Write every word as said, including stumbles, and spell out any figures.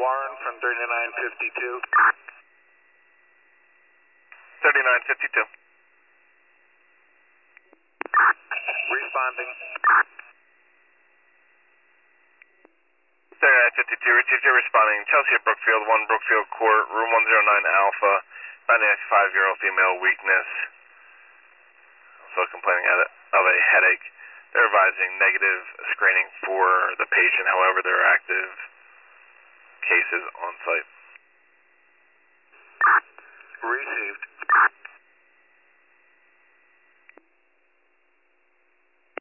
Warren from thirty-nine fifty-two. thirty-nine fifty-two. Responding. thirty-nine fifty-two, received your responding. Chelsea at Brookfield, one Brookfield Court, room one oh nine Alpha, finding a five-year-old female weakness. Also complaining of a headache. They're advising negative screening for the patient, however, there are active cases on site.